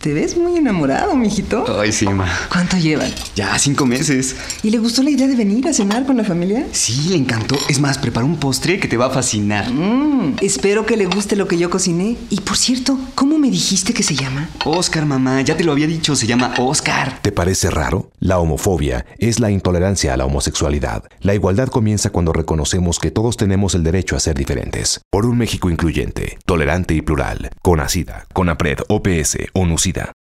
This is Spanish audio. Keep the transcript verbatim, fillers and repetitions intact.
Te ves muy enamorado, mijito. Ay, sí, ma. ¿Cuánto llevan? Ya, cinco meses. ¿Y le gustó la idea de venir a cenar con la familia? Sí, le encantó. Es más, preparó un postre que te va a fascinar. Mm, espero que le guste lo que yo cociné. Y por cierto, ¿cómo me dijiste que se llama? Oscar, mamá. Ya te lo había dicho. Se llama Oscar. ¿Te parece raro? La homofobia es la intolerancia a la homosexualidad. La igualdad comienza cuando reconocemos que todos tenemos el derecho a ser diferentes. Por un México incluyente, tolerante y plural. CONACYDA, CONAPRED, O P S, ONUCIDA.